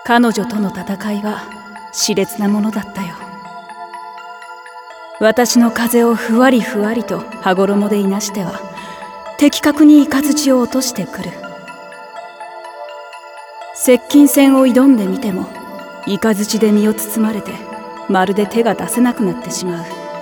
彼女との戦いは熾烈なものだったよ。私の風をふわりふわりと羽衣でいなしては的確に雷を落としてくる。接近戦を挑んでみても雷で身を包まれてまるで手が出せなくなってしまう。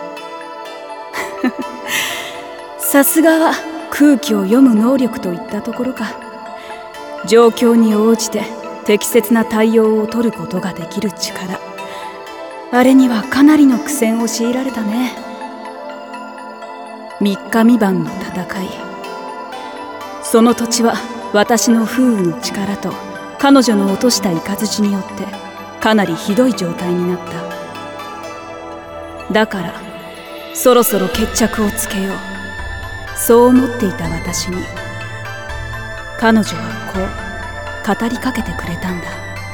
さすがは空気を読む能力といったところか。状況に応じて適切な対応を取ることができる力、あれにはかなりの苦戦を強いられたね。3日3晩の戦い、その土地は私の風雨の力と彼女の落とした雷によってかなりひどい状態になった。だからそろそろ決着をつけよう、そう思っていた私に彼女はこう語りかけてくれたんだ。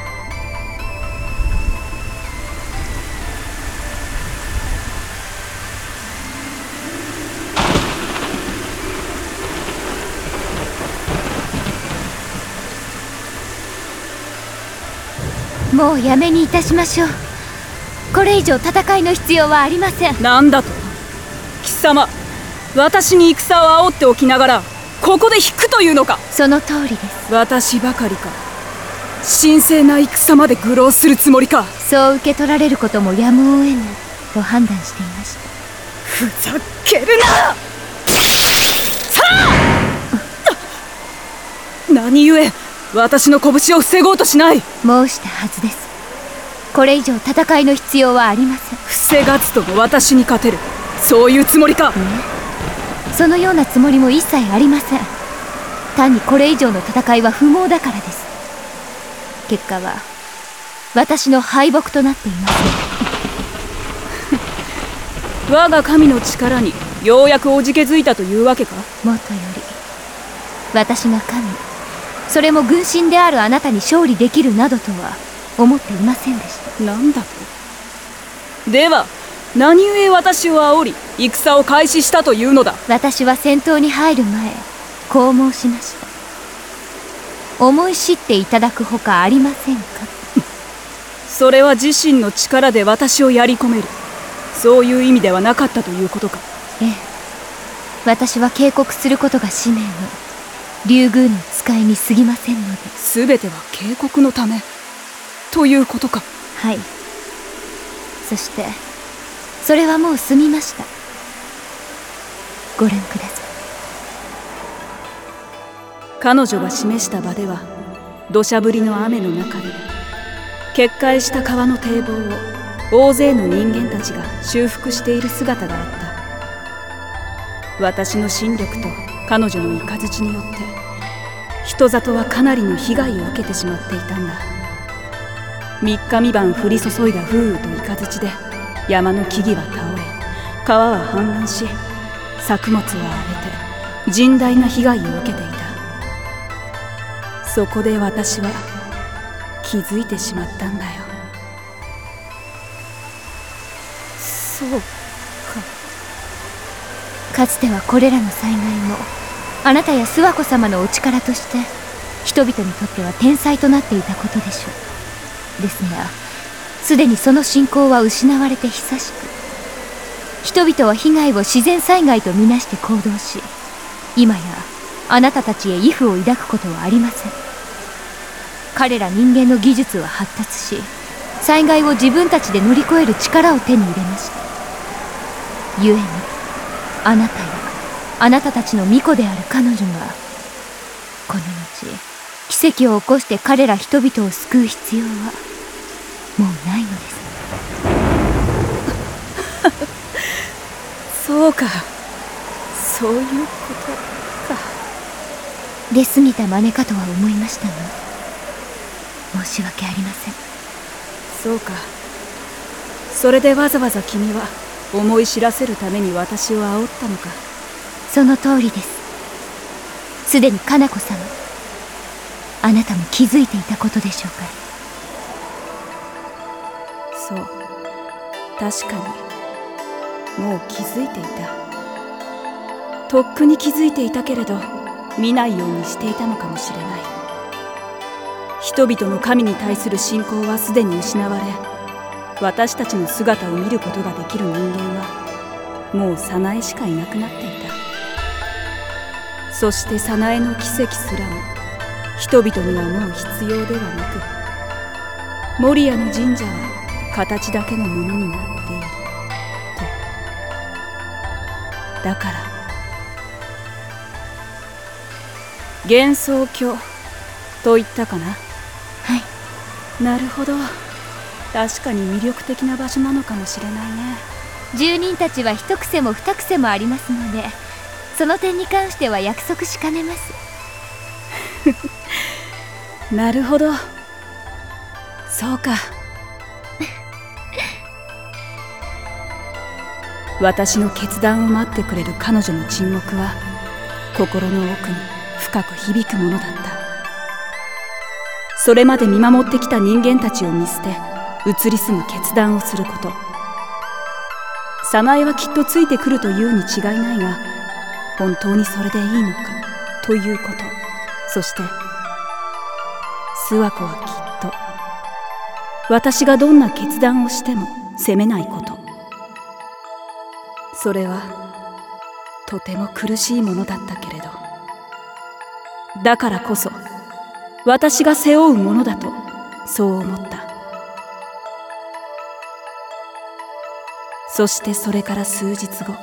もうやめにいたしましょう。これ以上戦いの必要はありません。 なんだと？貴様、私に戦を煽っておきながらここで引くというのか？ その通りです。 私ばかりか。神聖な戦まで愚弄するつもりか？ そう受け取られることもやむを得ぬと判断していました。 ふざけるな！さあ！何故私の拳を防ごうとしない？ 申したはずです。これ以上戦いの必要はありません。 防がずとも私に勝てる、そういうつもりか？ そのようなつもりも一切ありません。単にこれ以上の戦いは不毛だからです。結果は私の敗北となっています。 我が神の力にようやくおじけづいたというわけか？ もとより私が神、それも軍神であるあなたに勝利できるなどとは思っていませんでした。 なんだと？では何故私を煽り戦を開始したというのだ？ 私は戦闘に入る前こう申しました。思い知っていただくほかありませんか？ それは自身の力で私をやり込める、そういう意味ではなかったということか？ ええ、私は警告することが使命の竜宮の使いに過ぎませんので。 全ては警告のためということか？ はい。そしてそれはもう済みました。ご覧ください。 彼女が示した場では土砂降りの雨の中で決壊した川の堤防を大勢の人間たちが修復している姿があった。私の神力と彼女の雷によって人里はかなりの被害を受けてしまっていたんだ。3日3晩降り注いだ風雨と雷で山の木々は倒れ、川は氾濫し、作物は荒れて甚大な被害を受けていた。そこで私は気づいてしまったんだよ。そうか。 かつてはこれらの災害もあなたや諏訪子様のお力として人々にとっては天災となっていたことでしょう。ですがすでにその信仰は失われて久しく、人々は被害を自然災害とみなして行動し、今やあなたたちへ畏怖を抱くことはありません。彼ら人間の技術は発達し、災害を自分たちで乗り越える力を手に入れました。故にあなたやあなたたちの巫女である彼女がこの後奇跡を起こして彼ら人々を救う必要はもうないのです。 そうか、そういうことか。 出過ぎた真似かとは思いましたが、申し訳ありません。 そうか。それでわざわざ君は思い知らせるために私を煽ったのか？ その通りです。すでにかな子様、あなたも気づいていたことでしょうか。 そう、確かにもう気づいていた。とっくに気づいていたけれど見ないようにしていたのかもしれない。 人々の神に対する信仰はすでに失われ、私たちの姿を見ることができる人間はもう早苗しかいなくなっていた。そして早苗の奇跡すらも人々にはもう必要ではなく、守谷の神社は形だけのものになっていると。だから幻想郷と言ったかな。 はい。 なるほど、確かに魅力的な場所なのかもしれないね。 住人たちは一癖も二癖もありますので、その点に関しては約束しかねます。 なるほど、そうか。私の決断を待ってくれる彼女の沈黙は心の奥に深く響くものだった。それまで見守ってきた人間たちを見捨て移り住む決断をすること。早苗はきっとついてくるというに違いないが、本当にそれでいいのかということ。そして諏訪子はきっと私がどんな決断をしても責めないこと。それはとても苦しいものだったけれど、だからこそ私が背負うものだとそう思った。そしてそれから数日後、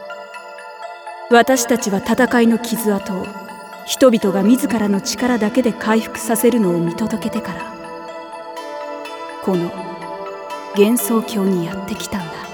私たちは戦いの傷跡を人々が自らの力だけで回復させるのを見届けてから、この幻想郷にやってきたんだ。